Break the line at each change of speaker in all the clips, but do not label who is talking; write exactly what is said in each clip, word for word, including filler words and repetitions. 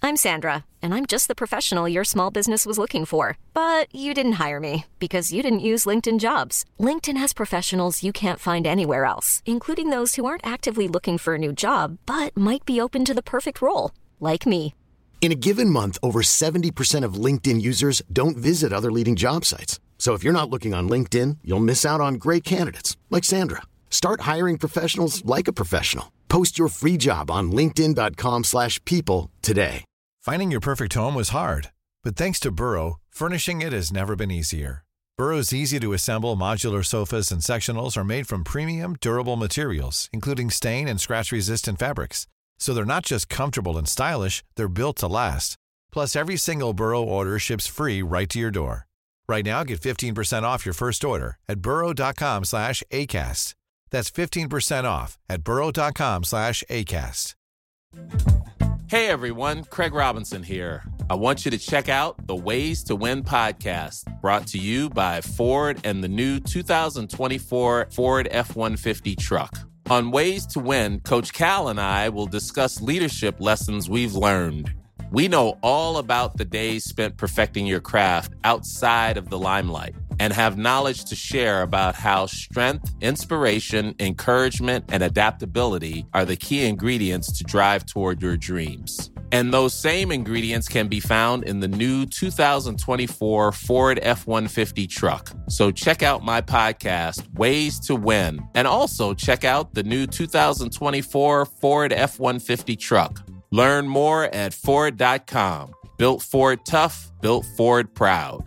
I'm Sandra, and I'm just the professional your small business was looking for. But you didn't hire me because you didn't use LinkedIn Jobs. LinkedIn has professionals you can't find anywhere else, including those who aren't actively looking for a new job, but might be open to the perfect role, like me.
In a given month, over seventy percent of LinkedIn users don't visit other leading job sites. So if you're not looking on LinkedIn, you'll miss out on great candidates like Sandra. Start hiring professionals like a professional. Post your free job on linkedin dot com slash people today.
Finding your perfect home was hard, but thanks to Burrow, furnishing it has never been easier. Burrow's easy-to-assemble modular sofas and sectionals are made from premium, durable materials, including stain and scratch-resistant fabrics. So they're not just comfortable and stylish, they're built to last. Plus, every single Burrow order ships free right to your door. Right now, get fifteen percent off your first order at burrow dot com slash acast. That's fifteen percent off at burrow dot com slash acast.
Hey everyone, Craig Robinson here. I want you to check out the Ways to Win podcast, brought to you by Ford and the new two thousand twenty-four Ford F one fifty truck. On Ways to Win, Coach Cal and I will discuss leadership lessons we've learned. We know all about the days spent perfecting your craft outside of the limelight and have knowledge to share about how strength, inspiration, encouragement, and adaptability are the key ingredients to drive toward your dreams. And those same ingredients can be found in the new two thousand twenty-four Ford F one fifty truck. So check out my podcast, Ways to Win, and also check out the new two thousand twenty-four Ford F one fifty truck. Learn more at Ford dot com. Built Ford tough, built Ford proud.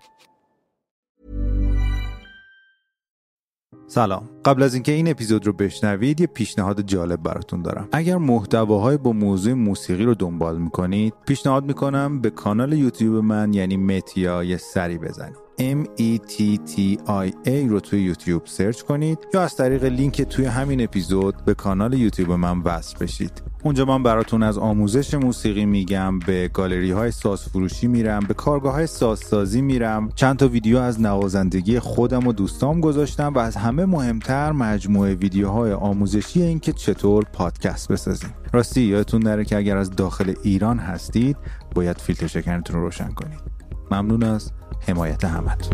سلام. قبل از اینکه این اپیزود رو بشنوید یه پیشنهاد جالب براتون دارم. اگر محتواهای با موضوع موسیقی رو دنبال میکنید، پیشنهاد میکنم به کانال یوتیوب من یعنی متیا یه سری بزنید. ام ای تی تی آی ای رو توی یوتیوب سرچ کنید یا از طریق لینک توی همین اپیزود به کانال یوتیوب من وصل بشید. اونجا من براتون از آموزش موسیقی میگم، به گالری های ساز فروشی میرم، به کارگاه های سازسازی میرم، چند تا ویدیو از نوازندگی خودم و دوستام گذاشتم و از همه مهمتر مجموعه ویدیوهای آموزشی این که چطور پادکست بسازیم. راستی یادتون نره که اگر از داخل ایران هستید باید فیلتر شکنتون رو روشن کنید. ممنون از حمایت همتون.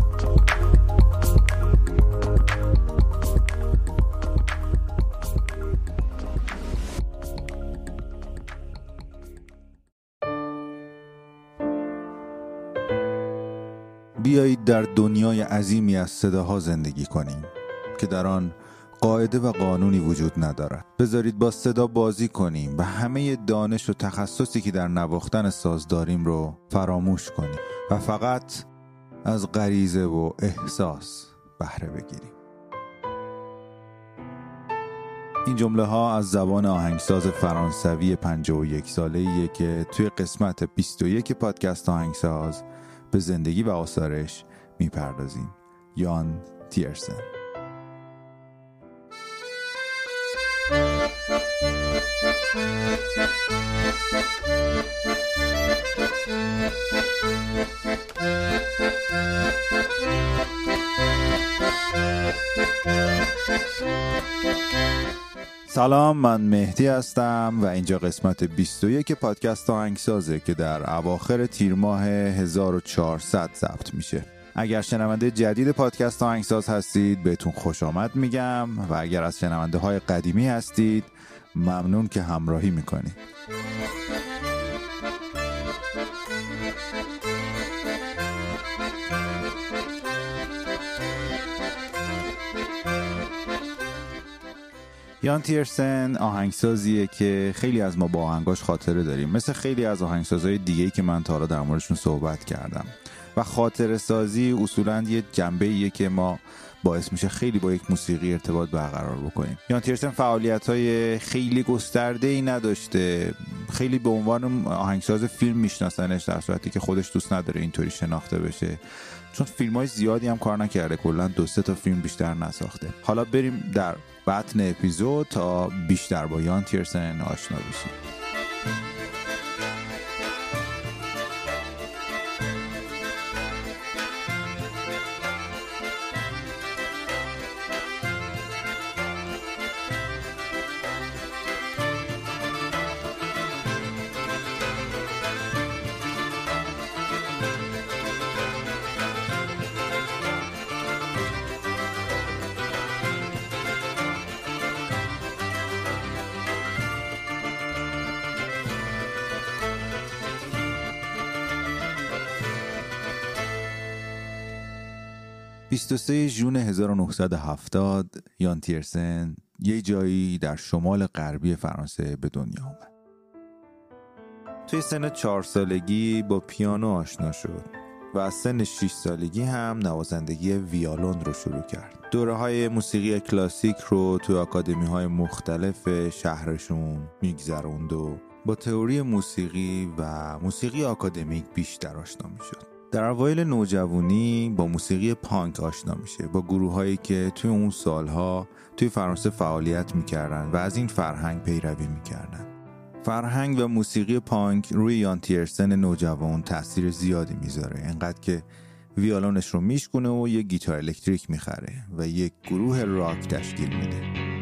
بیایید در دنیای عظیمی از صداها زندگی کنیم که در آن قاعده و قانونی وجود ندارد. بذارید با صدا بازی کنیم و همه دانش و تخصصی که در نواختن ساز داریم رو فراموش کنیم و فقط از غریزه و احساس بهره بگیریم. این جمله ها از زبان آهنگساز فرانسوی پنجاه و یک ساله‌ایه که توی قسمت بیست و یک پادکست آهنگساز به زندگی و آثارش میپردازیم. یان تیرسن. سلام، من مهدی هستم و اینجا قسمت بیست و یک پادکست آهنگسازه که در اواخر تیر ماه هزار و چهارصد ضبط میشه. اگر شنونده جدید پادکست آهنگساز هستید بهتون خوش آمد میگم و اگر از شنونده های قدیمی هستید ممنون که همراهی میکنید. یان تیرسن آهنگسازیه که خیلی از ما با آهنگاش خاطره داریم، مثل خیلی از آهنگسازهای دیگه‌ای که من تا حالا در موردشون صحبت کردم. و خاطره سازی اصولاً یه جنبه‌ایه که ما باعث میشه خیلی با یک موسیقی ارتباط برقرار بکنیم. یان تیرسن فعالیت‌های خیلی گسترده‌ای نداشته، خیلی به عنوان آهنگساز فیلم میشناسنش، در صورتی که خودش دوست نداره اینطوری شناخته بشه، چون فیلم‌های زیادی هم کار نکرده، کلاً دو سه تا فیلم بیشتر نساخته. حالا بریم در متن اپیزود تا بیشتر با یان تیرسن آشنا بشیم. بیست و سوم ژوئن هزار و نهصد و هفتاد یان تیرسن یه جایی در شمال غربی فرانسه به دنیا آمد. توی سن چهار سالگی با پیانو آشنا شد و از سن شش سالگی هم نوازندگی ویولون رو شروع کرد. دوره‌های موسیقی کلاسیک رو توی آکادمی‌های مختلف شهرشون میگذروند و با تئوری موسیقی و موسیقی آکادمیک بیشتر آشنا میشد. در اوایل نوجوانی با موسیقی پانک آشنا میشه، با گروه‌هایی که توی اون سالها توی فرانسه فعالیت میکردن و از این فرهنگ پیروی میکردن. فرهنگ و موسیقی پانک روی یان تیرسن نوجوان تأثیر زیادی میذاره، انقدر که ویولونش رو میشکونه و یک گیتار الکتریک میخره و یک گروه راک تشکیل میده.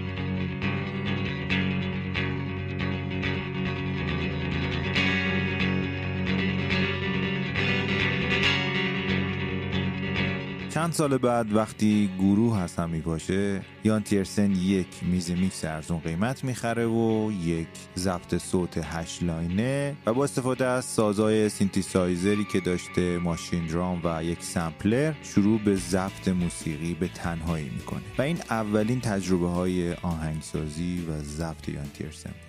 چند سال بعد وقتی گروه از هم میپاشه، یان تیرسن یک میز میکس ارزون قیمت میخره و یک ضبط صوت هشت لاینه و با استفاده از سازهای سینتیسایزری که داشته، ماشین درام و یک سمپلر، شروع به ضبط موسیقی به تنهایی میکنه و این اولین تجربه های آهنگسازی و ضبط یان تیرسن بوده.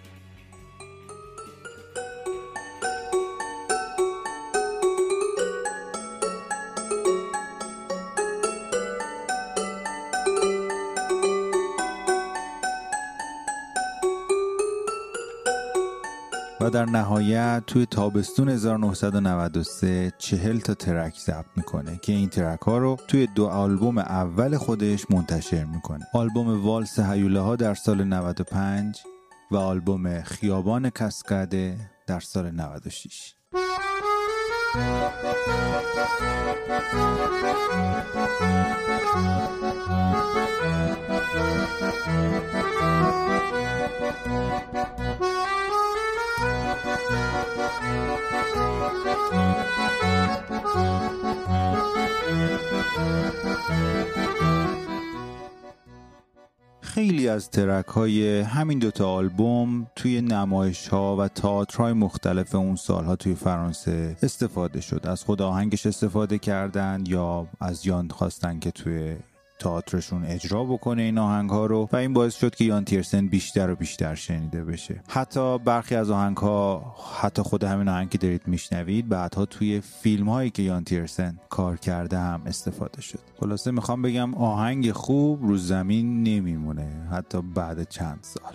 و در نهایت توی تابستون هزار و نهصد و نود و سه چهل تا ترک ضبط میکنه که این ترک ها رو توی دو آلبوم اول خودش منتشر میکنه. آلبوم والس هیوله ها در سال نود و پنج و آلبوم خیابان کاسکاده در سال نود و شش. خیلی از ترک های همین دوتا آلبوم توی نمایش ها و تئاترهای مختلف اون سالها توی فرانسه استفاده شد. از خود آهنگش استفاده کردن یا از یان خواستن که توی تئاترشون اجرا بکنه این آهنگ ها رو و این باعث شد که یان تیرسن بیشتر و بیشتر شنیده بشه. حتی برخی از آهنگ ها، حتی خود همین آهنگ که دارید میشنوید، بعدها توی فیلم هایی که یان تیرسن کار کرده هم استفاده شد. خلاصه میخوام بگم آهنگ خوب رو زمین نمیمونه حتی بعد چند سال.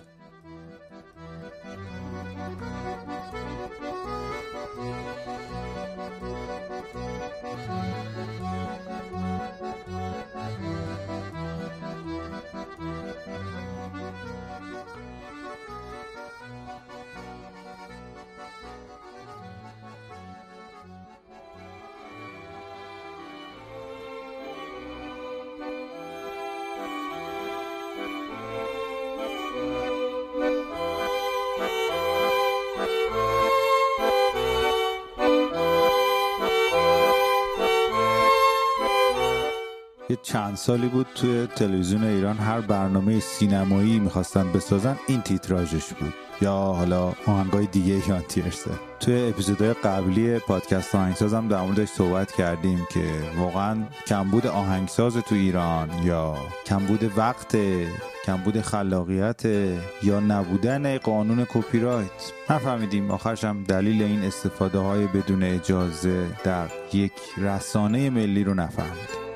یه چند سالی بود توی تلویزیون ایران هر برنامه سینمایی میخواستن بسازن این تیتراژش بود، یا حالا آهنگای دیگه یان تیرسن. توی اپیزودهای قبلی پادکست آهنگساز هم در موردش صحبت کردیم که واقعا کمبود آهنگساز تو ایران یا کمبود وقت، کمبود خلاقیت یا نبودن قانون کپی رایت نفهمیدیم. آخرش هم دلیل این استفاده های بدون اجازه در یک رسانه ملی رو نفهمیدیم.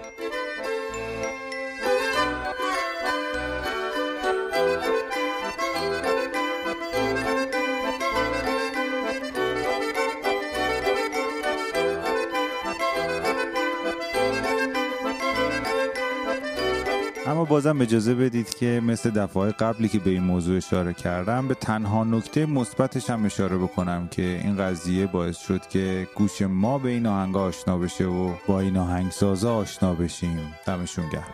اما بازم اجازه بدید که مثل دفعه قبلی که به این موضوع اشاره کردم به تنها نکته مثبتش هم اشاره بکنم که این قضیه باعث شد که گوش ما به این آهنگا آشنا بشه و با این آهنگسازا آشنا بشیم. دمشون گرم.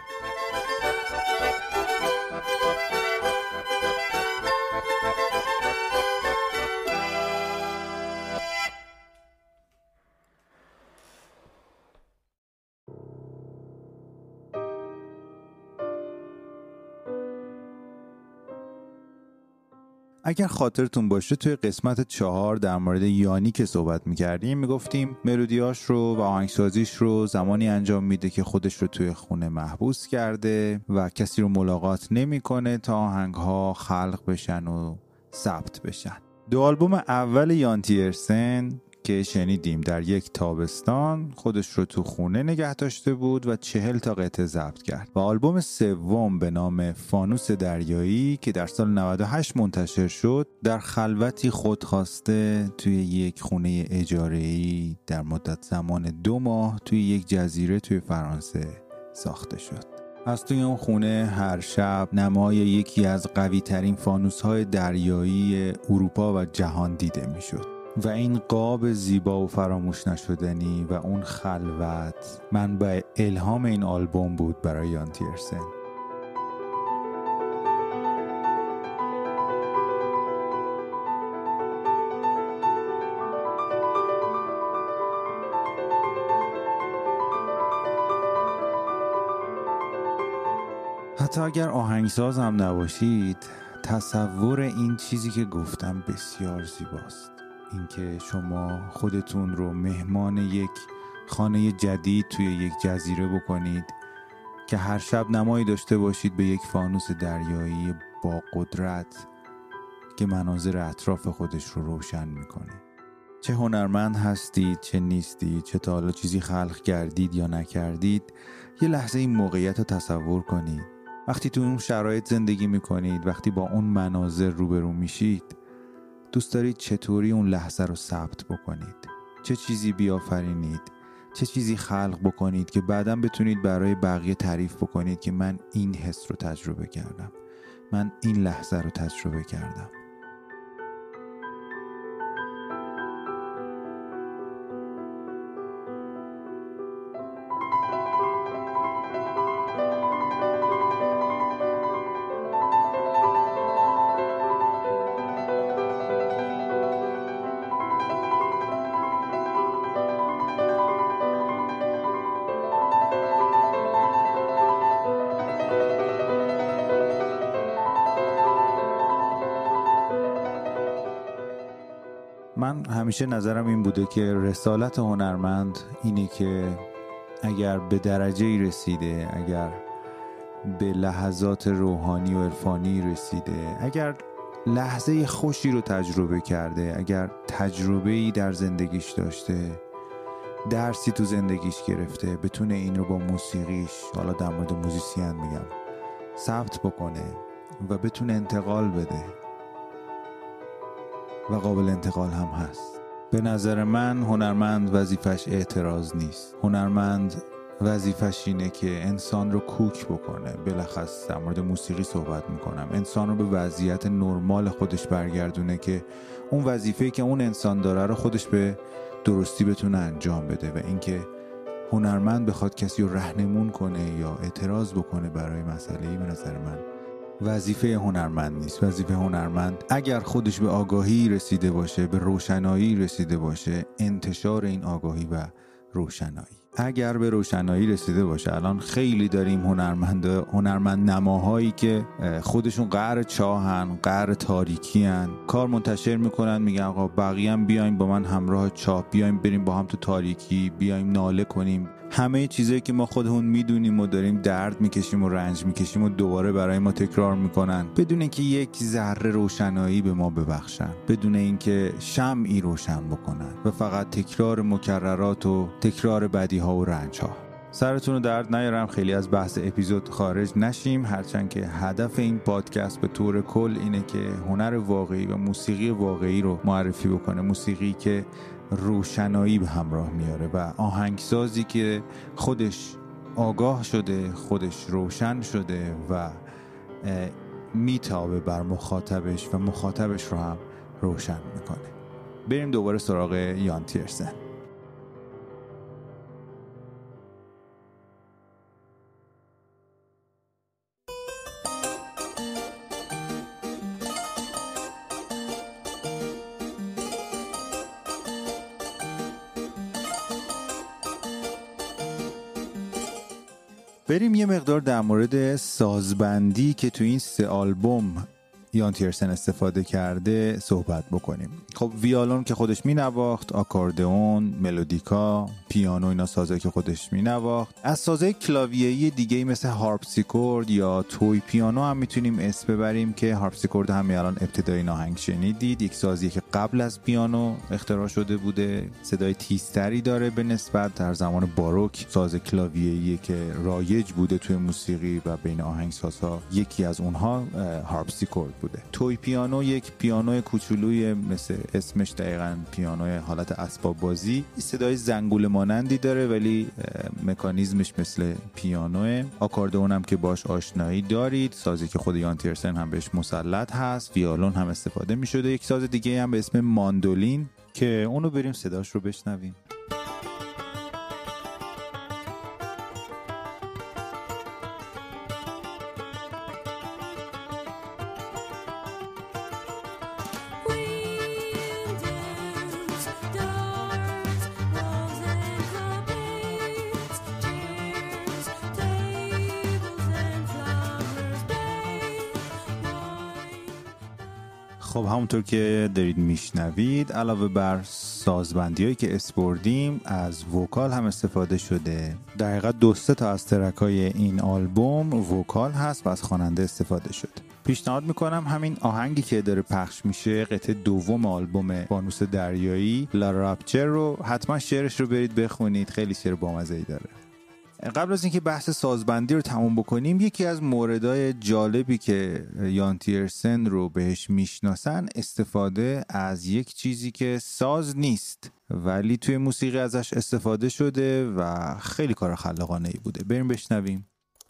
اگر خاطرتون باشه توی قسمت چهار در مورد یانی که صحبت میکردیم میگفتیم ملودیاش رو و آهنگسازیش رو زمانی انجام میده که خودش رو توی خونه محبوس کرده و کسی رو ملاقات نمیکنه تا آهنگها خلق بشن و ثبت بشن. دو آلبوم اول یان تیرسن که شنیدیم در یک تابستان خودش رو تو خونه نگه داشته بود و چهل تا قطعه ضبط کرد و آلبوم سوم به نام فانوس دریایی که در سال نود و هشت منتشر شد در خلوتی خودخواسته توی یک خونه اجاره‌ای در مدت زمان دو ماه توی یک جزیره توی فرانسه ساخته شد. از توی اون خونه هر شب نمای یکی از قوی ترین فانوس های دریایی اروپا و جهان دیده می شد و این قاب زیبا و فراموش نشدنی و اون خلوت منبع الهام این آلبوم بود برای یان تیرسن. حتی اگر آهنگساز هم نباشید تصور این چیزی که گفتم بسیار زیباست. اینکه شما خودتون رو مهمان یک خانه جدید توی یک جزیره بکنید که هر شب نمایی داشته باشید به یک فانوس دریایی با قدرت که مناظر اطراف خودش رو روشن میکنه. چه هنرمند هستید، چه نیستید، چه تا حالا چیزی خلق کردید یا نکردید، یه لحظه این موقعیت رو تصور کنید. وقتی تو اون شرایط زندگی میکنید، وقتی با اون مناظر روبرو میشید، دوست دارید چطوری اون لحظه رو ثبت بکنید؟ چه چیزی بیافرینید؟ چه چیزی خلق بکنید که بعداً بتونید برای بقیه تعریف بکنید که من این حس رو تجربه کردم، من این لحظه رو تجربه کردم. من همیشه نظرم این بوده که رسالت هنرمند اینه که اگر به درجه‌ای رسیده، اگر به لحظات روحانی و عرفانی رسیده، اگر لحظه خوشی رو تجربه کرده، اگر تجربه‌ای در زندگیش داشته، درسی تو زندگیش گرفته، بتونه این رو با موسیقیش، حالا در مورد موزیسین میگم، ثبت بکنه و بتونه انتقال بده و قابل انتقال هم هست. به نظر من هنرمند وظیفش اعتراض نیست. هنرمند وظیفش اینه که انسان رو کوک بکنه. بلخص در مورد موسیقی صحبت میکنم. انسان رو به وضعیت نرمال خودش برگردونه که اون وظیفه‌ای که اون انسان داره رو خودش به درستی بتونه انجام بده و اینکه هنرمند بخواد کسی رو راهنمون کنه یا اعتراض بکنه برای مسئله‌ای، به نظر من وظیفه هنرمند نیست. وظیفه هنرمند اگر خودش به آگاهی رسیده باشه، به روشنایی رسیده باشه، انتشار این آگاهی و روشنایی. اگر به روشنایی رسیده باشه، الان خیلی داریم هنرمند هنرمند نماهایی که خودشون قعر چاهن، قعر تاریکی هن، کار منتشر میکنن، میگن آقا بقیه هم بیایم با من همراه چاه، بیایم بریم با هم تو تاریکی، بیایم ناله کنیم. همه چیزایی که ما خودمون میدونیم و داریم درد میکشیم و رنج میکشیم و دوباره برای ما تکرار میکنن، بدون اینکه یک ذره روشنایی به ما ببخشن، بدون اینکه شمعی روشن بکنن و فقط تکرار مکررات و تکرار بدیها و رنجها. سرتون رو درد نیارم، خیلی از بحث اپیزود خارج نشیم، هرچند که هدف این پادکست به طور کل اینه که هنر واقعی و موسیقی واقعی رو معرفی بکنه. موسیقی که روشنایی به همراه میاره و آهنگسازی که خودش آگاه شده، خودش روشن شده و میتابه بر مخاطبش و مخاطبش رو هم روشن میکنه. بریم دوباره سراغ یان تیرسن. بریم یه مقدار در مورد سازبندی که تو این سه آلبوم یان تیرسن استفاده کرده صحبت بکنیم. خب ویولون که خودش مینواخت، آکاردئون، ملودیکا، پیانو، اینا سازایی که خودش مینواخت. از سازهای کلاویه‌ای دیگه‌ای مثل هارپسیکورد یا توی پیانو هم میتونیم اسم ببریم که هارپسیکورد همین الان ابتدای آهنگ شنیدید، یک سازی که قبل از پیانو اختراع شده بوده، صدای تیزتری داره به نسبت. در زمان باروک ساز کلاویه‌ای که رایج بوده توی موسیقی و بین آهنگسازها یکی از اونها هارپسیکورد بوده. توی پیانو یک پیانو کوچولوی مثل اسمش دقیقاً پیانوی حالت اسباب بازی، صدای زنگوله مانندی داره ولی مکانیزمش مثل پیانوه. آکاردئون هم که باش آشنایی دارید، سازی که خود یان تیرسن هم بهش مسلط هست. ویولون هم استفاده می شده. یک ساز دیگه هم به اسم ماندولین که اونو بریم صداش رو بشنویم. خب همونطور که دارید میشنوید علاوه بر سازبندی هایی که اسپردیم از وکال هم استفاده شده. در حقیقت دو سه تا از ترکای این آلبوم وکال هست و از خواننده استفاده شده. پیشنهاد میکنم همین آهنگی که داره پخش میشه، قطعه دوم آلبوم فانوس دریایی، لا رابچر رو حتما شعرش رو برید بخونید، خیلی شعر بامزه‌ای داره. قبل از اینکه بحث سازبندی رو تموم بکنیم، یکی از موردهای جالبی که یان تیرسن رو بهش میشناسن استفاده از یک چیزی که ساز نیست ولی توی موسیقی ازش استفاده شده و خیلی کار خلاقانه‌ای بوده. بریم بشنویم.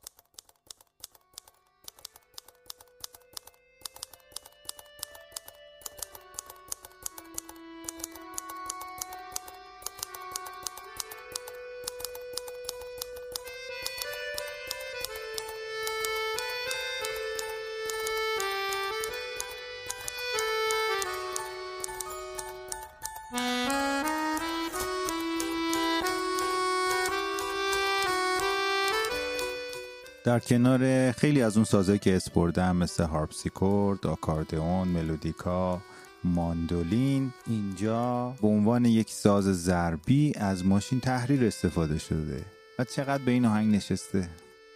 در کنار خیلی از اون سازایی که اسپردم مثل هارپسیکورد، آکاردئون، ملودیکا، ماندولین، اینجا به عنوان یک ساز ضربی از ماشین تحریر استفاده شده و چقدر به این آهنگ نشسته.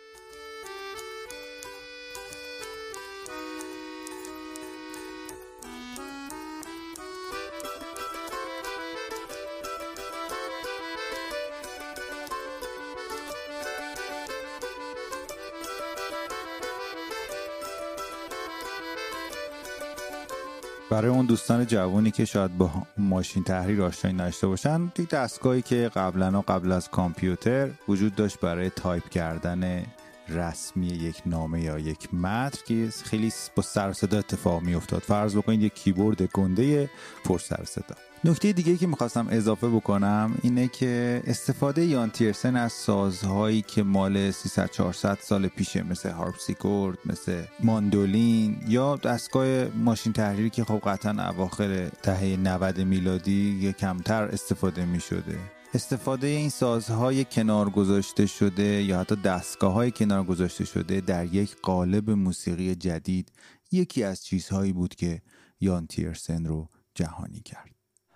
برای اون دوستان جوانی که شاید با ماشین تحریر آشنایی نداشته باشن، یک دستگاهی که قبلا و قبل از کامپیوتر وجود داشت برای تایپ کردن رسمی یک نامه یا یک متن که خیلی با سر و صدا اتفاق می افتاد. فرض بکنید یک کیبورد گنده پر سر و صدا. نکته دیگه که میخواستم اضافه بکنم اینه که استفاده یان تیرسن از سازهایی که مال سیصد چهارصد سال پیشه مثل هارپسیکورد، مثل ماندولین یا دستگاه ماشین تحریری که خب قطعا اواخر دهه نود میلادی یه کمتر استفاده میشده. استفاده این سازهای کنار گذاشته شده یا حتی دستگاه‌های کنار گذاشته شده در یک قالب موسیقی جدید یکی از چیزهایی بود که یان تیرسن رو جهانی کرد.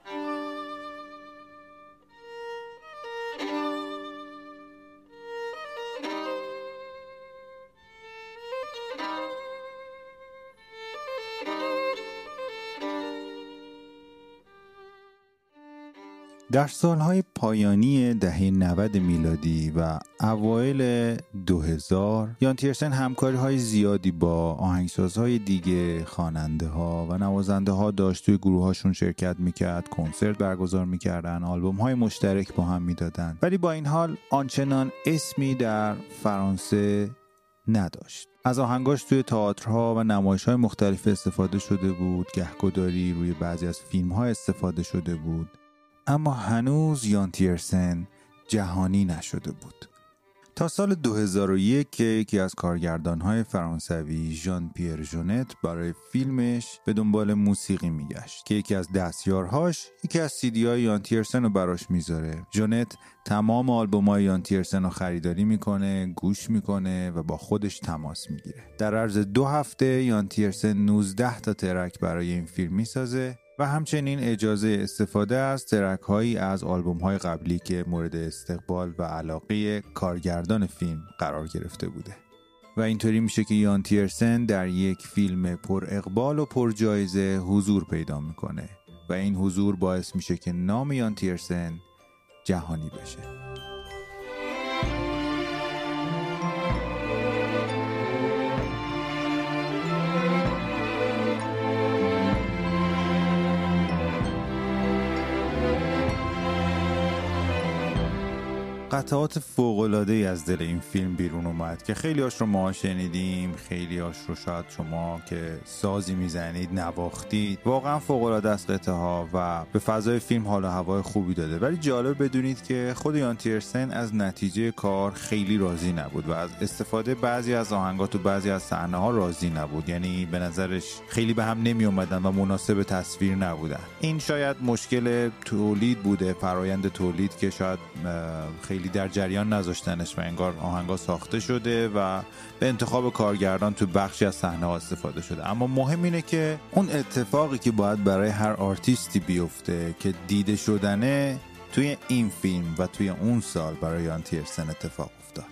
در سالهای پایانی دهه نود میلادی و اوایل دو هزار یان تیرسن همکاری‌های زیادی با آهنگسازهای دیگه، خواننده‌ها و نوازنده‌ها داشت. توی گروه‌هاشون شرکت می‌کرد، کنسرت برگزار می‌کردن، آلبوم‌های مشترک با هم می‌دادن. ولی با این حال آنچنان اسمی در فرانسه نداشت. از آهنگاش توی تئاترها و نمایش‌های مختلف استفاده شده بود، گهگداری روی بعضی از فیلم‌ها استفاده شده بود، اما هنوز یان تیرسن جهانی نشده بود. تا سال دو هزار و یک که یکی از کارگردان‌های فرانسوی ژان پیر ژنت برای فیلمش به دنبال موسیقی میگشت که یکی از دستیارهاش یکی از سیدی‌های یان تیرسن رو براش میذاره. ژنت تمام آلبوم‌های یان تیرسن رو خریداری میکنه، گوش میکنه و با خودش تماس میگیره. در عرض دو هفته یان تیرسن نوزده تا ترک برای این فیلم میسازه و همچنین اجازه استفاده از ترک‌هایی از آلبوم‌های قبلی که مورد استقبال و علاقه کارگردان فیلم قرار گرفته بوده. و اینطوری میشه که یان تیرسن در یک فیلم پر اقبال و پر جایزه حضور پیدا میکنه و این حضور باعث میشه که نام یان تیرسن جهانی بشه. قطعات فوق‌العاده‌ای از دل این فیلم بیرون اومد که خیلی هاش رو ما شنیدیم، خیلی هاش رو شاید شما که سازی میزنید نواختید. واقعا فوق‌العاده است قطعه ها و به فضای فیلم حال و هوای خوبی داده. ولی جالب بدونید که خود یان تیرسن از نتیجه کار خیلی راضی نبود و از استفاده بعضی از آهنگات تو بعضی از صحنه‌ها راضی نبود. یعنی به نظرش خیلی به هم نمی اومدن و مناسب تصویر نبودن. این شاید مشکل تولید بوده، فرایند تولید که شاید خیلی در جریان نذاشتنش و انگار آهنگا ساخته شده و به انتخاب کارگردان تو بخشی از صحنه‌ها استفاده شده. اما مهم اینه که اون اتفاقی که باید برای هر آرتیستی بیفته که دیده شدنه توی این فیلم و توی اون سال برای یان تیرسن اتفاق افتاد.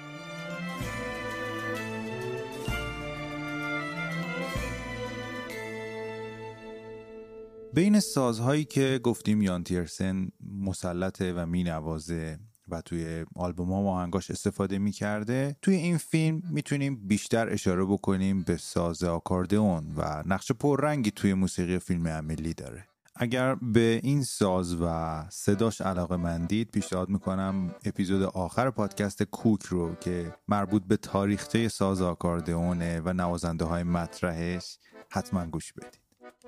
بین سازهایی که گفتیم یان تیرسن مسلطه و مینوازه و توی آلبوم ها و آهنگاش استفاده میکرده، توی این فیلم میتونیم بیشتر اشاره بکنیم به ساز آکاردئون و نقش پررنگی توی موسیقی فیلم امیلی داره. اگر به این ساز و صداش علاقه مندید پیشنهاد میکنم اپیزود آخر پادکست کوک رو که مربوط به تاریخچه ساز آکاردئونه و نوازنده های مطرحش حتما گوش بدید.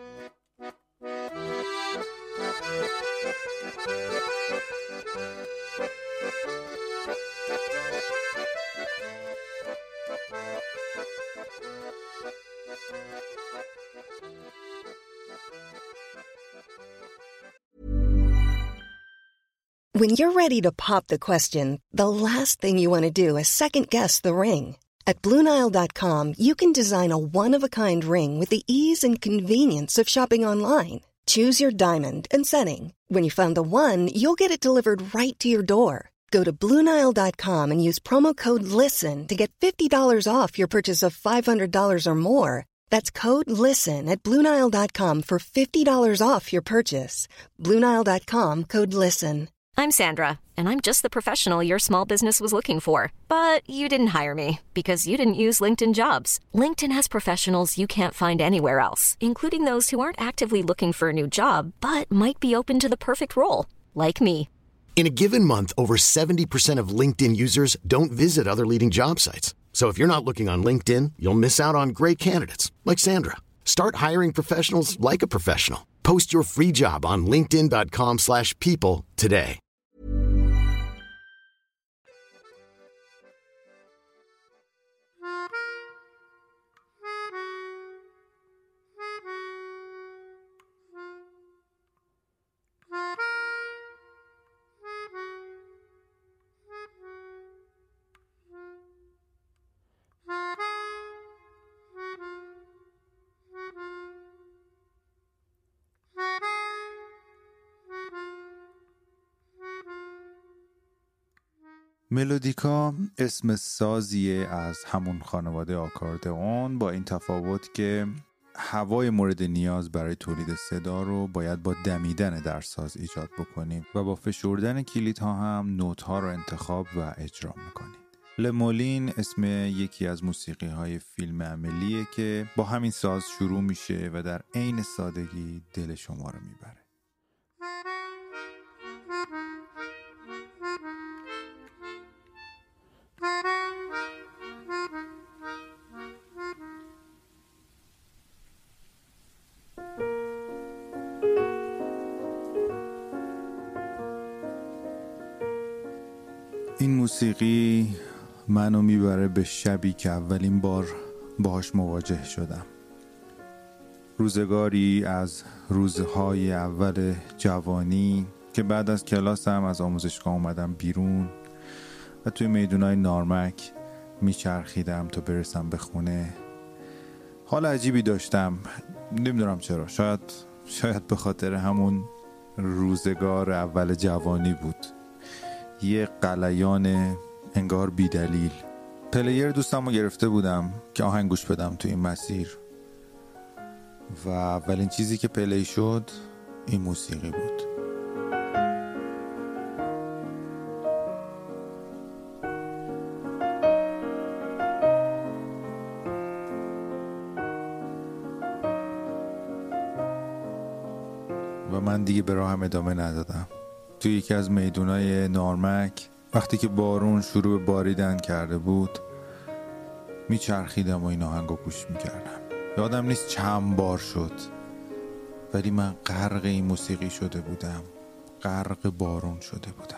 When you're ready to pop the question, the last thing you want to do is second-guess the ring. At Blue Nile dot com, you can design a one-of-a-kind ring with the ease and convenience of shopping online. Choose your diamond and setting. When you find the one, you'll get it delivered right to your door. Go to Blue Nile dot com and use promo code LISTEN to get fifty dollars off your purchase of five hundred dollars or more. That's code LISTEN at Blue Nile dot com for fifty dollars off your purchase. Blue Nile dot com, code LISTEN.
I'm Sandra, and I'm just the professional your small business was looking for. But you didn't hire me because you didn't use LinkedIn Jobs. LinkedIn has professionals you can't find anywhere else, including those who aren't actively looking for a new job, but might be open to the perfect role, like me.
In a given month, over seventy percent of LinkedIn users don't visit other leading job sites. So if you're not looking on LinkedIn, you'll miss out on great candidates like Sandra. Start hiring professionals like a professional. Post your free job on linkedin dot com slash people today.
ملودیکا اسم سازیه از همون خانواده آکاردئون، با این تفاوت که هوای مورد نیاز برای تولید صدا رو باید با دمیدن در ساز ایجاد بکنیم و با فشردن کلیدها هم نوت‌ها رو انتخاب و اجرا میکنیم. لمولین اسم یکی از موسیقی های فیلم امیلیه که با همین ساز شروع میشه و در عین سادگی دل شما رو میبره. این موسیقی منو میبره به شبی که اولین بار باهاش مواجه شدم. روزگاری از روزهای اول جوانی که بعد از کلاسم از آموزشگاه اومدم بیرون و توی میدونای نارمک میچرخیدم تا برسم به خونه. حال عجیبی داشتم، نمیدونم چرا، شاید شاید به خاطر همون روزگار اول جوانی بود. یه غلیان انگار بی دلیل. پلیر دوستم رو گرفته بودم که آهنگ گوش بدم توی این مسیر و اولین چیزی که پلی شد این موسیقی بود. و من دیگه به راهم ادامه ندادم. توی یکی از میدونای نارمک وقتی که بارون شروع به باریدن کرده بود میچرخیدم و این آهنگو گوش میکردم. یادم نیست چند بار شد ولی من غرق این موسیقی شده بودم، غرق بارون شده بودم.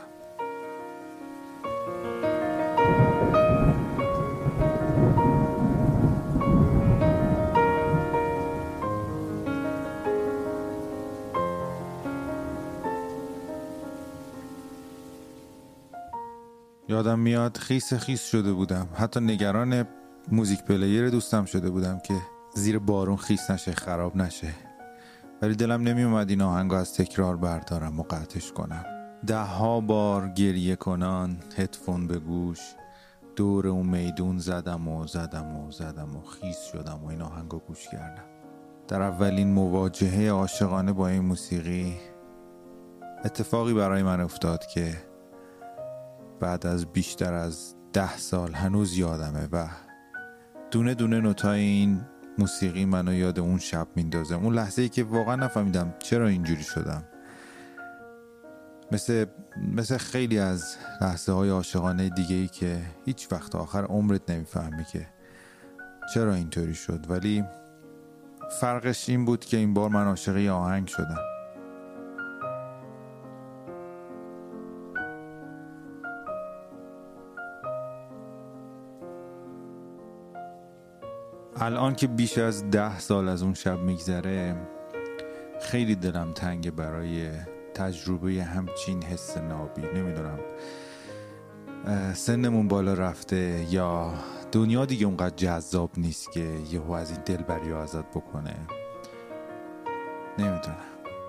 یادم میاد خیس خیس شده بودم، حتی نگران موزیک پلیر دوستم شده بودم که زیر بارون خیس نشه، خراب نشه، ولی دلم نمی اومد این آهنگو از تکرار بردارم و قطعش کنم. ده ها بار گریه کنان، هدفون به گوش، دور اون میدون زدم و زدم و زدم و خیس شدم و این آهنگو گوش کردم. در اولین مواجهه عاشقانه با این موسیقی اتفاقی برای من افتاد که بعد از بیشتر از ده سال هنوز یادمه و دونه دونه نوتای این موسیقی منو یاد اون شب میندازه، اون لحظه‌ای که واقعا نفهمیدم چرا اینجوری شدم. مثل مثل خیلی از لحظه های عاشقانه دیگه‌ای که هیچ وقت آخر عمرت نمیفهمی که چرا اینطوری شد، ولی فرقش این بود که این بار من عاشق یه آهنگ شدم. الان که بیش از ده سال از اون شب میگذره خیلی دلم تنگه برای تجربه همچین حس نابی. نمیدونم سنمون بالا رفته یا دنیا دیگه اونقدر جذاب نیست که یهو از این دلبری رو ازت بکنه، نمیدونم.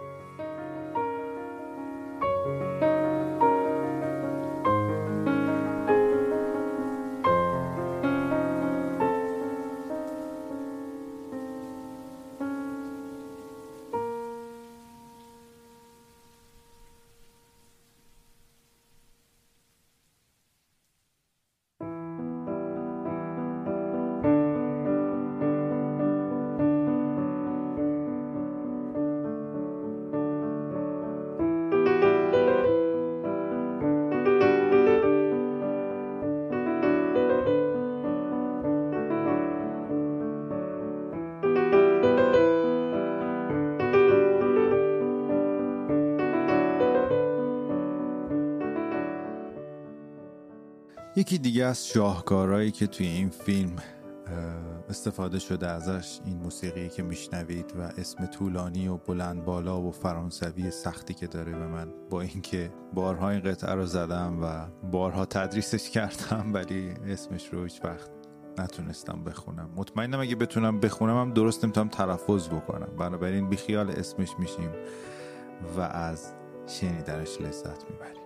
یکی دیگه از شاهکارهایی که توی این فیلم استفاده شده ازش این موسیقی که میشنوید و اسم طولانی و بلند بالا و فرانسوی سختی که داره به من، با اینکه بارها این قطعه رو زدم و بارها تدریسش کردم ولی اسمش رو هیچ وقت نتونستم بخونم. مطمئنم اگه بتونم بخونم هم درست نمیتونم تلفظ بکنم، بنابراین بیخیال اسمش میشیم و از شنیدنش لذت میبریم.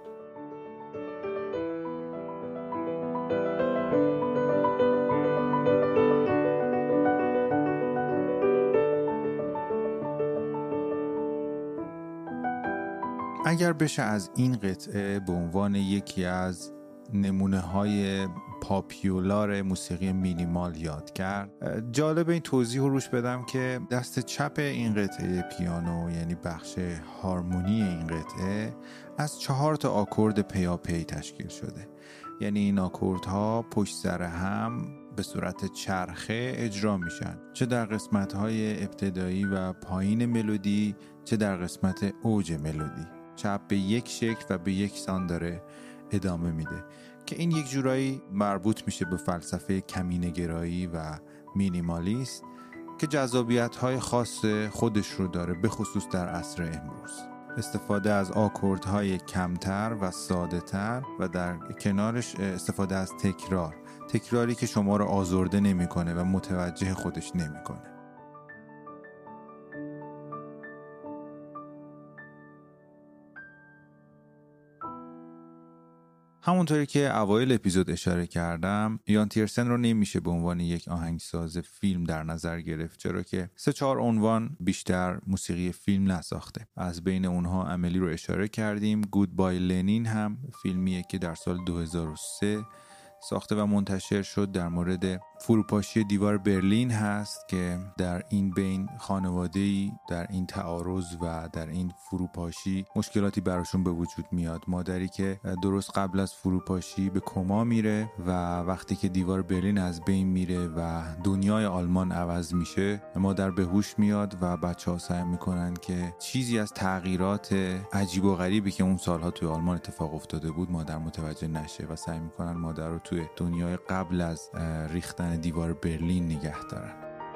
اگر بشه از این قطعه به عنوان یکی از نمونه های پاپیولار موسیقی مینیمال یاد کرد، جالب این توضیح رو روش بدم که دست چپ این قطعه پیانو، یعنی بخش هارمونی این قطعه، از چهار تا آکورد پیاپی تشکیل شده. یعنی این آکوردها پشت سر هم به صورت چرخه اجرا میشن، چه در قسمت‌های ابتدایی و پایین ملودی، چه در قسمت اوج ملودی. چپ به یک شکل و به یک سان داره ادامه میده. که این یک جورایی مربوط میشه به فلسفه کمینه‌گرایی و مینیمالیست که جذابیت‌های خاص خودش رو داره، به خصوص در عصر امروز. استفاده از آکوردهای کمتر و ساده‌تر و در کنارش استفاده از تکرار، تکراری که شما رو آزرده نمی‌کنه و متوجه خودش نمی‌کنه. همونطوری که اوایل اپیزود اشاره کردم، یان تیرسن رو نمیشه به عنوان یک آهنگساز فیلم در نظر گرفت، چرا که سه چهار عنوان بیشتر موسیقی فیلم نساخته. از بین اونها امیلی رو اشاره کردیم. گودبای لنین هم فیلمیه که در سال دو هزار و سه ساخته و منتشر شد، در مورد فروپاشی دیوار برلین هست که در این بین خانواده‌ای در این تعارض و در این فروپاشی مشکلاتی براشون به وجود میاد. مادری که درست قبل از فروپاشی به کما میره و وقتی که دیوار برلین از بین میره و دنیای آلمان عوض میشه، مادر به هوش میاد و بچه‌ها سعی میکنن که چیزی از تغییرات عجیب و غریبی که اون سالها توی آلمان اتفاق افتاده بود مادر متوجه نشه و سعی میکنن مادر رو توی دنیای قبل از ریختن دیوار برلین نگه دارن.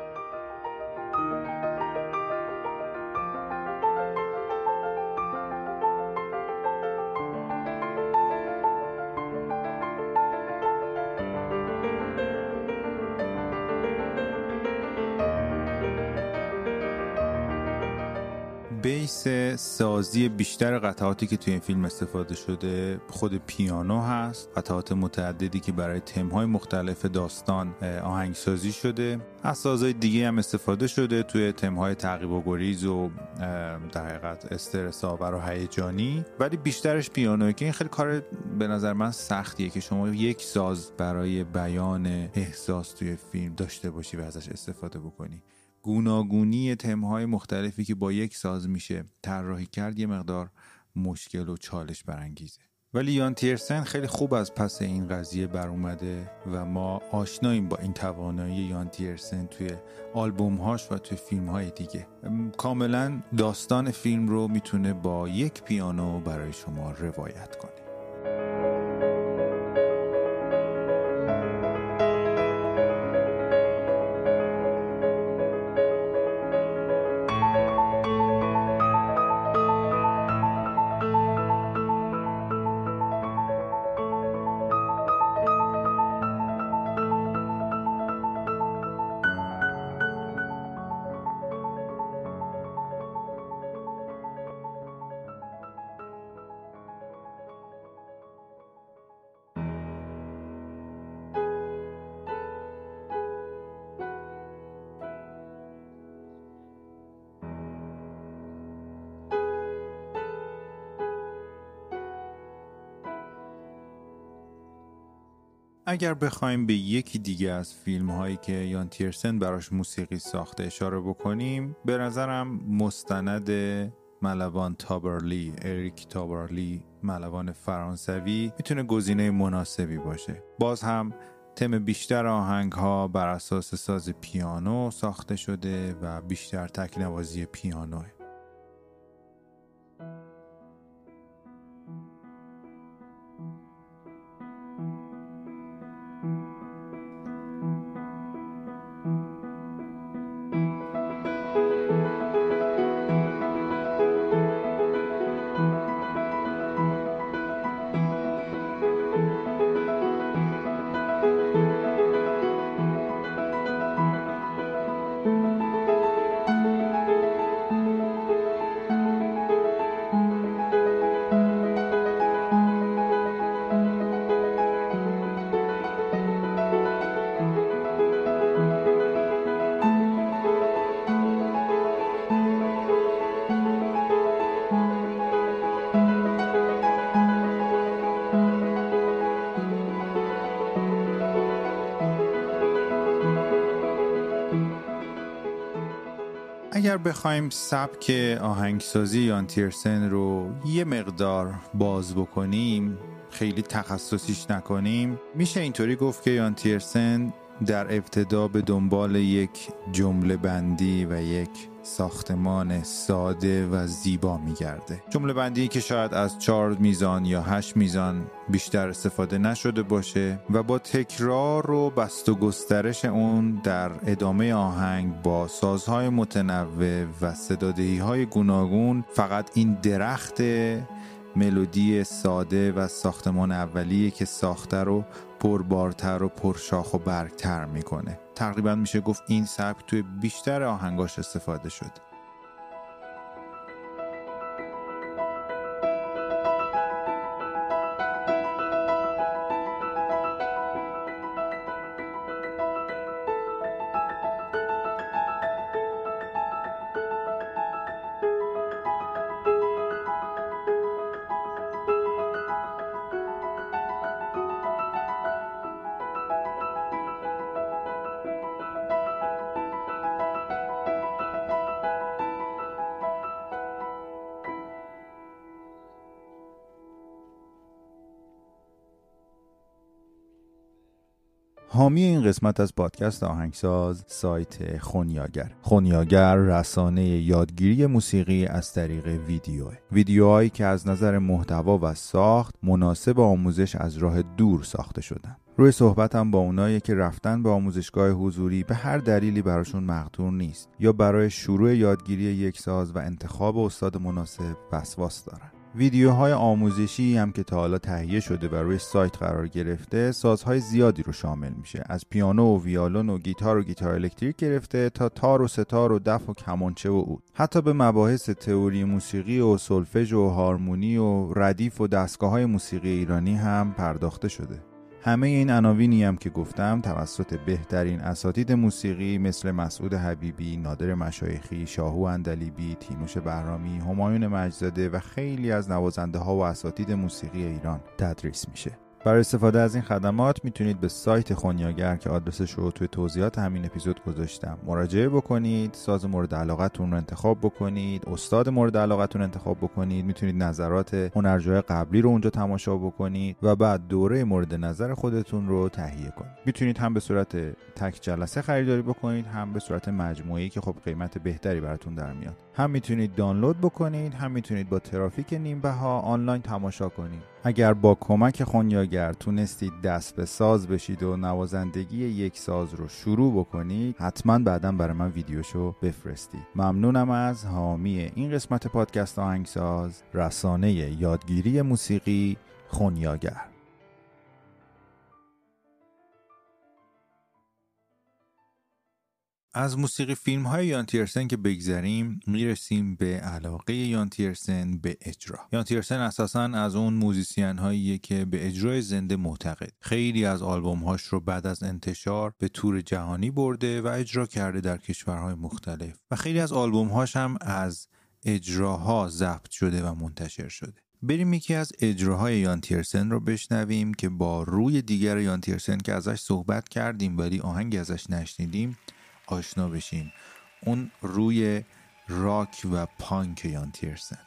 بیس سازی بیشتر قطعاتی که توی این فیلم استفاده شده خود پیانو هست. قطعات متعددی که برای تم‌های مختلف داستان آهنگسازی شده. از سازهای دیگه هم استفاده شده توی تم‌های تعقیب و گریز و در حقیقت استرس آور و هیجانی، ولی بیشترش پیانوه که این خیلی کار به نظر من سختیه که شما یک ساز برای بیان احساس توی فیلم داشته باشی و ازش استفاده بکنی. گوناگونی تم‌های مختلفی که با یک ساز میشه طراحی کرد یه مقدار مشکل و چالش برانگیزه، ولی یان تیرسن خیلی خوب از پس این قضیه بر اومده و ما آشناییم با این توانایی یان تیرسن توی آلبوم‌هاش و توی فیلم‌های دیگه. کاملا داستان فیلم رو میتونه با یک پیانو برای شما روایت کنه. اگر بخوایم به یکی دیگه از فیلم هایی که یان تیرسن براش موسیقی ساخته اشاره بکنیم، به نظرم مستند ملوان تابرلی، اریک تابرلی، ملوان فرانسوی میتونه گزینه مناسبی باشه. باز هم تم بیشتر آهنگ ها بر اساس ساز پیانو ساخته شده و بیشتر تکنوازی پیانوه. اگر بخوایم سبک آهنگسازی یان تیرسن رو یه مقدار باز بکنیم، خیلی تخصصیش نکنیم، میشه اینطوری گفت که یان تیرسن در ابتدا به دنبال یک جمله بندی و یک ساختمان ساده و زیبا میگرده. جمله بندی که شاید از چهار میزان یا هشت میزان بیشتر استفاده نشده باشه و با تکرار و بست و گسترش اون در ادامه آهنگ با سازهای متنوع و صدادهی‌های گوناگون فقط این درخت ملودی ساده و ساختمان اولیه که ساخته رو پربارتر و پرشاخ و برگتر میکنه. تقریبا میشه گفت این سبک توی بیشتر آهنگاش استفاده شده. حامی این قسمت از پادکست آهنگساز سایت خونیاگر. خونیاگر رسانه یادگیری موسیقی از طریق ویدیوه. ویدیوهایی که از نظر محتوا و ساخت مناسب آموزش از راه دور ساخته شدن. روی صحبتم با اونایی که رفتن به آموزشگاه حضوری به هر دلیلی براشون مقدور نیست یا برای شروع یادگیری یک ساز و انتخاب استاد مناسب وسواس دارن. ویدیوهای آموزشی هم که تا حالا تهیه شده و روی سایت قرار گرفته سازهای زیادی رو شامل میشه، از پیانو و ویولون و گیتار و گیتار الکتریک گرفته تا تار و ستار و دف و کمانچه و عود، حتی به مباحث تئوری موسیقی و سولفژ و هارمونی و ردیف و دستگاه‌های موسیقی ایرانی هم پرداخته شده. همه این عناوینی هم که گفتم توسط بهترین اساتید موسیقی مثل مسعود حبیبی، نادر مشایخی، شاهو اندلیبی، تینوش بهرامی، همایون مجدزاده و خیلی از نوازنده ها و اساتید موسیقی ایران تدریس میشه. برای استفاده از این خدمات میتونید به سایت خونیاگر که آدرسش رو توی توضیحات همین اپیزود گذاشتم مراجعه بکنید، ساز مورد علاقتون رو انتخاب بکنید، استاد مورد علاقتون انتخاب بکنید، میتونید نظرات هنرجوهای قبلی رو اونجا تماشا بکنید و بعد دوره مورد نظر خودتون رو تهیه کنید. میتونید هم به صورت تک جلسه خریداری بکنید، هم به صورت مجموعی که خب قیمت بهتری براتون در میاد. هم میتونید دانلود بکنید، هم میتونید با ترافیک نیم بها آنلاین تماشا کنید. اگر با کمک خونیاگر تونستید دست به ساز بشید و نوازندگی یک ساز رو شروع بکنید، حتما بعداً برای من ویدیوشو بفرستید. ممنونم از حامی این قسمت پادکست آهنگساز، رسانه یادگیری موسیقی خونیاگر. از موسیقی فیلم های یان تیرسن که بگذریم میرسیم به علاقه یان تیرسن به اجرا. یان تیرسن اساساً از اون موزیسین هاییه که به اجرای زنده معتقد. خیلی از آلبوم هاش رو بعد از انتشار به تور جهانی برده و اجرا کرده در کشورهای مختلف و خیلی از آلبوم هاش هم از اجراها ضبط شده و منتشر شده. بریم یکی از اجراهای یان تیرسن رو بشنویم که با روی دیگر یان تیرسن که ازش صحبت کردیم ولی آهنگی ازش نشنیدیم آشنا بشیم. اون روی راک و پانک یان تیرسن.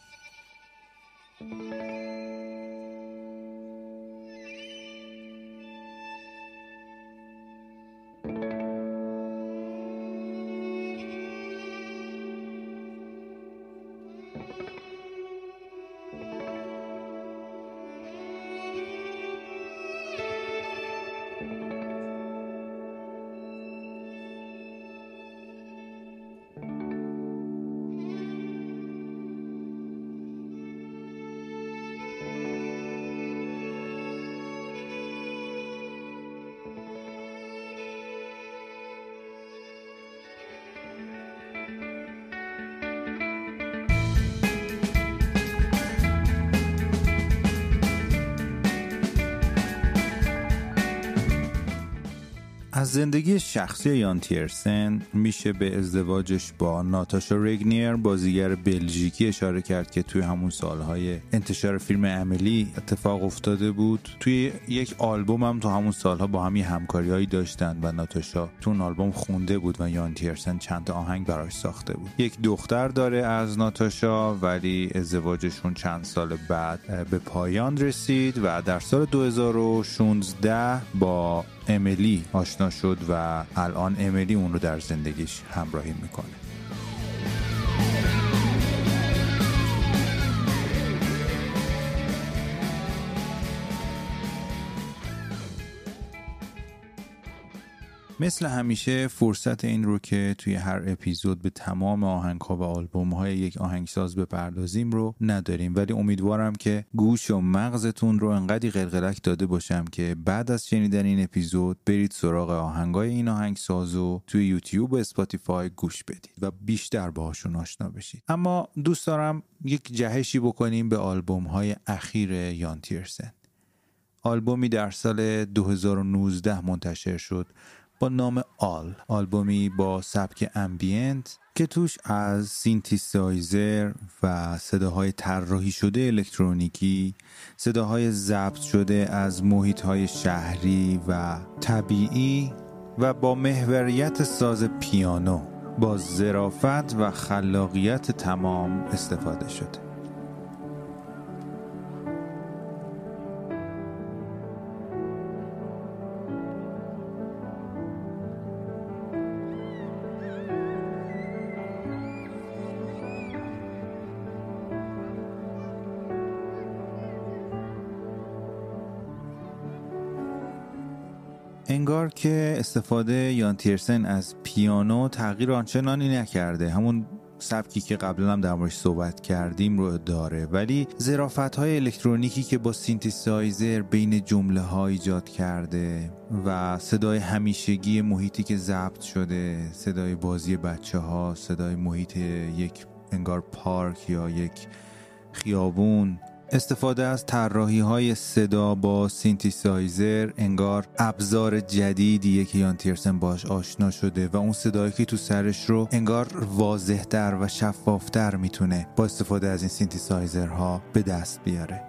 از زندگی شخصی یان تیرسن میشه به ازدواجش با ناتاشا رگنیر بازیگر بلژیکی اشاره کرد که توی همون سالهای انتشار فیلم امیلی اتفاق افتاده بود. توی یک آلبوم هم تو همون سالها با همی همکاریایی داشتن و ناتاشا تو اون آلبوم خونده بود و یان تیرسن چند تا آهنگ براش ساخته بود. یک دختر داره از ناتاشا ولی ازدواجشون چند سال بعد به پایان رسید و در سال دو هزار و شانزده با امیلی آشنا شد و الان امیلی اون رو در زندگیش همراهی میکنه. مثل همیشه فرصت این رو که توی هر اپیزود به تمام آهنگ‌ها و آلبوم‌های یک آهنگساز بپردازیم رو نداریم، ولی امیدوارم که گوش و مغزتون رو انقدی قلقلک داده باشم که بعد از شنیدن این اپیزود برید سراغ آهنگای این آهنگساز رو توی یوتیوب و اسپاتیفای گوش بدید و بیشتر باهاشون آشنا بشید. اما دوست دارم یک جهشی بکنیم به آلبوم‌های اخیر یان تیرسن. آلبومی در سال دو هزار و نوزده منتشر شد با نام آل، آلبومی با سبک امبینت که توش از سینتیسایزر و صداهای طراحی شده الکترونیکی، صداهای ضبط شده از محیطهای شهری و طبیعی و با محوریت ساز پیانو با ظرافت و خلاقیت تمام استفاده شده. انگار که استفاده یان تیرسن از پیانو تغییر آنچنانی نکرده، همون سبکی که قبلا هم در موردش صحبت کردیم رو داره، ولی ظرافت‌های الکترونیکی که با سینتیسایزر بین جمله‌ها ایجاد کرده و صدای همیشگی محیطی که ضبط شده، صدای بازی بچه‌ها، صدای محیط یک انگار پارک یا یک خیابون، استفاده از طراحی‌های صدا با سینتیسایزر انگار ابزار جدیدیه که یان تیرسن باش آشنا شده و اون صدایی که تو سرش رو انگار واضح‌تر و شفافتر میتونه با استفاده از این سینتیسایزرها به دست بیاره.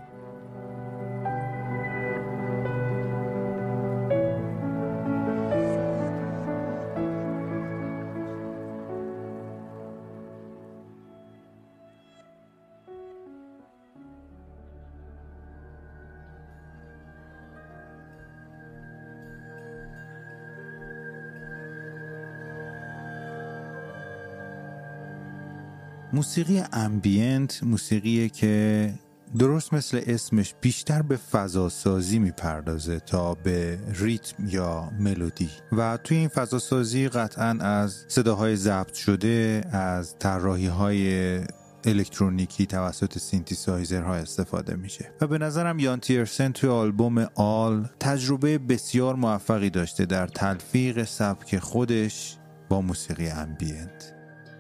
موسیقی امبینت موسیقیه که درست مثل اسمش بیشتر به فضاسازی میپردازه تا به ریتم یا ملودی و توی این فضاسازی قطعاً از صداهای ضبط شده، از طراحی‌های الکترونیکی توسط سینتیسایزرها استفاده میشه و به نظرم یان تیرسن توی آلبوم آل تجربه بسیار موفقی داشته در تلفیق سبک خودش با موسیقی امبینت.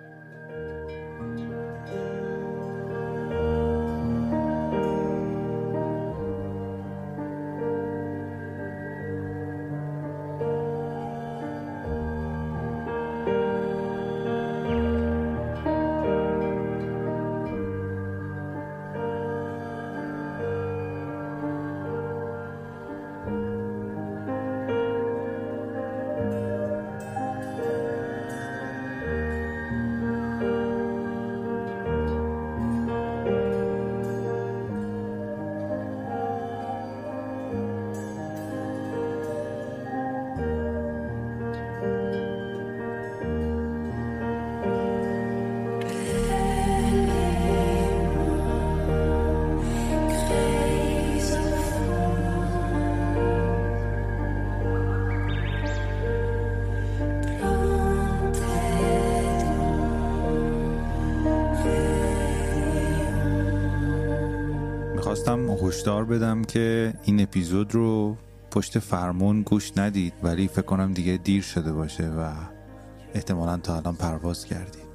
خواستم هشدار بدم که این اپیزود رو پشت فرمون گوش ندید، ولی فکر کنم دیگه دیر شده باشه و احتمالاً تا الان پرواز کردید.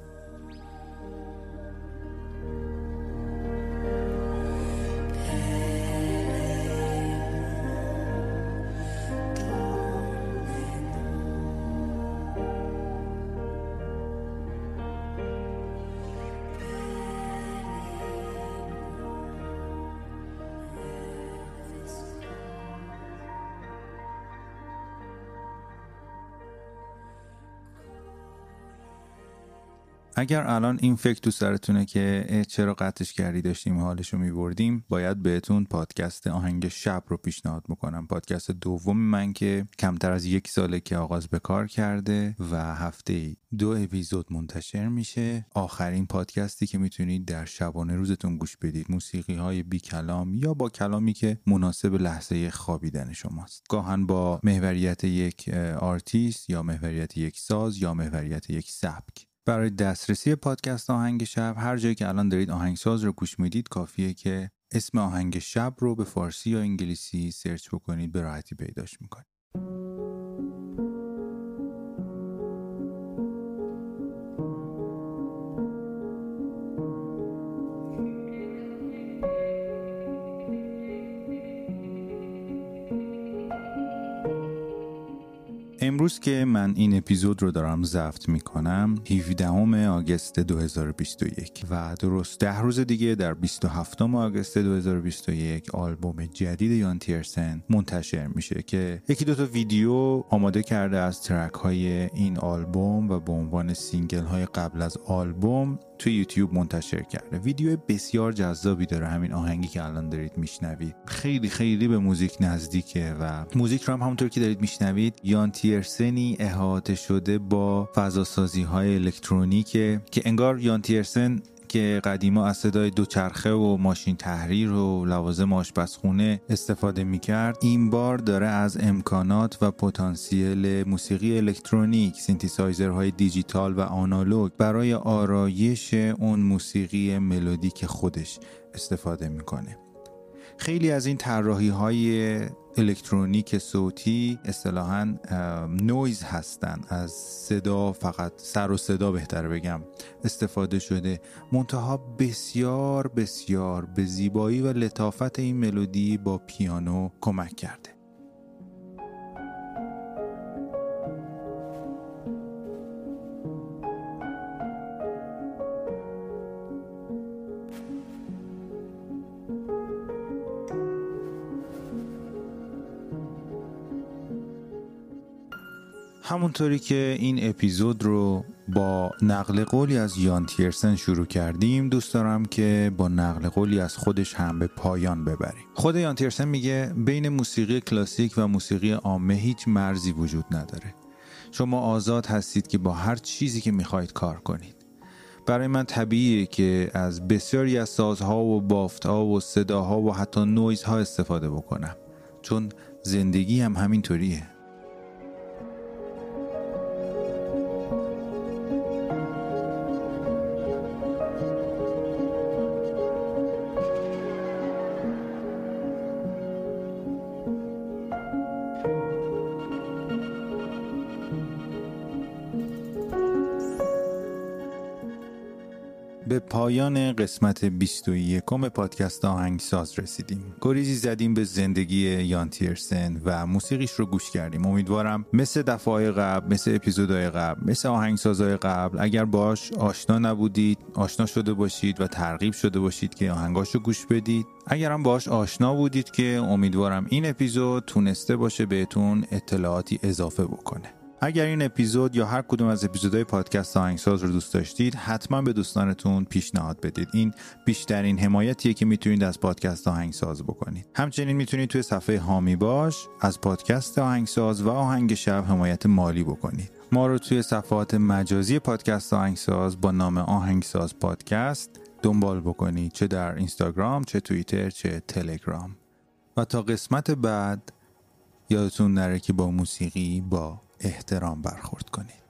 اگر الان این فکر تو سرتونه که چرا قطعش کردی داشتیم حالشو میبردیم، باید بهتون پادکست آهنگ شب رو پیشنهاد میکنم. پادکست دوم من که کمتر از یک ساله که آغاز به کار کرده و هفته دو اپیزود منتشر میشه. آخرین پادکستی که میتونید در شبانه روزتون گوش بدید، موسیقی های بی کلام یا با کلامی که مناسب لحظه خوابیدن شماست، گاهن با محوریت یک آرتیست یا محوریت یک ساز یا محوریت یک سبک. برای دسترسی پادکست آهنگ شب، هر جایی که الان دارید آهنگساز رو گوش میدید کافیه که اسم آهنگ شب رو به فارسی یا انگلیسی سرچ بکنید، به راحتی پیداش میکنید. امروز که من این اپیزود رو دارم ضبط میکنم هفدهم آگوست دو هزار و بیست و یک و درست ده روز دیگه در بیست و هفتم آگوست دو هزار و بیست و یک آلبوم جدید یان تیرسن منتشر میشه که یکی دوتا ویدیو آماده کرده از ترک های این آلبوم و به عنوان سینگل های قبل از آلبوم توی یوتیوب منتشر کرده. ویدیو بسیار جذابی داره همین آهنگی که الان دارید میشنوید. خیلی خیلی به موزیک نزدیکه و موزیک رو هم همونطور که دارید میشنوید یان تیرسنی احاطه شده با فضاسازی های الکترونیکه که انگار یان تیرسن که قدیما از صدای دوچرخه و ماشین تحریر و لوازم آشپزخونه استفاده میکرد، این بار داره از امکانات و پتانسیل موسیقی الکترونیک، سینتیسایزرهای دیجیتال و آنالوگ برای آرایش اون موسیقی ملودیک خودش استفاده میکنه. خیلی از این طراحی‌های الکترونیک صوتی اصطلاحاً نویز هستن، از صدا، فقط سر و صدا بهتر بگم، استفاده شده، منتها بسیار بسیار به زیبایی و لطافت این ملودی با پیانو کمک کرده. همونطوری که این اپیزود رو با نقل قولی از یان تیرسن شروع کردیم، دوست دارم که با نقل قولی از خودش هم به پایان ببریم. خود یان تیرسن میگه بین موسیقی کلاسیک و موسیقی عامه هیچ مرزی وجود نداره. شما آزاد هستید که با هر چیزی که میخواید کار کنید. برای من طبیعیه که از بسیاری از سازها و بافتها و صداها و حتی نویزها استفاده بکنم، چون زندگی هم همینطوریه. به پایان قسمت بیست و یکم پادکست آهنگساز رسیدیم. گریزی زدیم به زندگی یان تیرسن و موسیقیش رو گوش کردیم. امیدوارم مثل دفعه قبل، مثل اپیزودهای قبل، مثل آهنگسازهای قبل، اگر باش آشنا نبودید آشنا شده باشید و ترغیب شده باشید که آهنگاشو گوش بدید. اگرم باش آشنا بودید که امیدوارم این اپیزود تونسته باشه بهتون اطلاعاتی اضافه بکنه. اگر این اپیزود یا هر کدوم از اپیزودهای پادکست آهنگساز رو دوست داشتید، حتما به دوستانتون پیشنهاد بدید. این بیشترین حمایتیه که میتونید از پادکست آهنگساز بکنید. همچنین میتونید توی صفحه هامی باش از پادکست آهنگساز و آهنگ شب حمایت مالی بکنید. ما رو توی صفحات مجازی پادکست آهنگساز با نام آهنگساز پادکست دنبال بکنید، چه در اینستاگرام، چه توییتر، چه تلگرام. و تا قسمت بعد یادتون نره که با موسیقی با احترام برخورد کنید.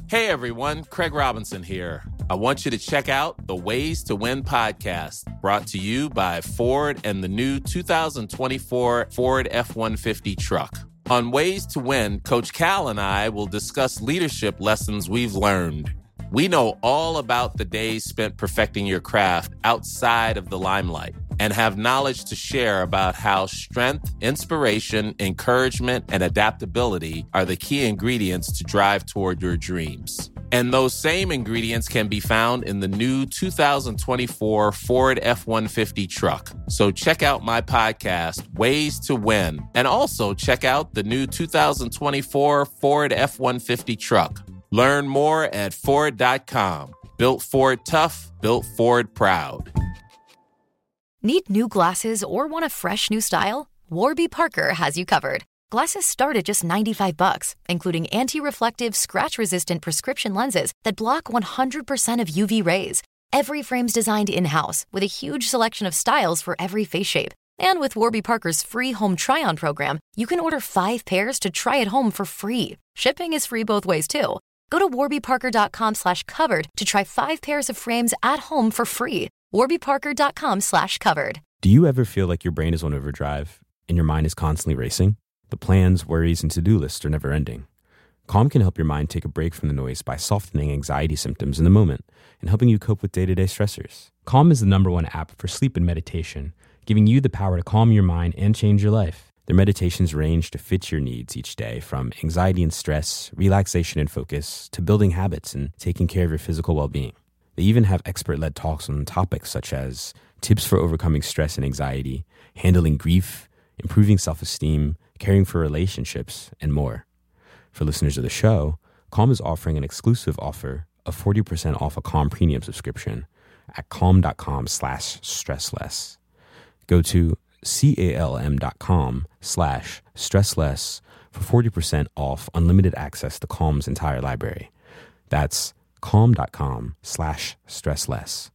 Hey everyone, Craig Robinson here. I want you to check out the Ways to Win podcast, brought to you by Ford and the new two thousand twenty-four Ford F one fifty truck. On Ways to Win, Coach Cal and I will discuss leadership lessons we've learned. We know all about the days spent perfecting your craft outside of the limelight and have knowledge to share about how strength, inspiration, encouragement, and adaptability are the key ingredients to drive toward your dreams. And those same ingredients can be found in the new two thousand twenty-four Ford F one fifty truck. So check out my podcast, Ways to Win, and also check out the new two thousand twenty-four Ford F one fifty truck. Learn more at Ford dot com. Built Ford tough, built Ford proud.
Need new glasses or want a fresh new style? Warby Parker has you covered. Glasses start at just ninety-five bucks, including anti-reflective, scratch-resistant prescription lenses that block one hundred percent of U V rays. Every frame's designed in-house with a huge selection of styles for every face shape. And with Warby Parker's free home try-on program, you can order five pairs to try at home for free. Shipping is free both ways, too. Go to warby parker dot com slash covered to try five pairs of frames at home for free. warby parker dot com slash covered.
Do you ever feel like your brain is on overdrive and your mind is constantly racing? The plans, worries, and to-do lists are never ending. Calm can help your mind take a break from the noise by softening anxiety symptoms in the moment and helping you cope with day-to-day stressors. Calm is the number one app for sleep and meditation, giving you the power to calm your mind and change your life. Their meditations range to fit your needs each day, from anxiety and stress, relaxation and focus, to building habits and taking care of your physical well-being. They even have expert-led talks on topics such as tips for overcoming stress and anxiety, handling grief, improving self-esteem, caring for relationships, and more. For listeners of the show, Calm is offering an exclusive offer of forty percent off a Calm premium subscription at calm dot com slash stressless. Go to calm.com slash stressless for forty percent off unlimited access to Calm's entire library. That's calm.com slash stressless.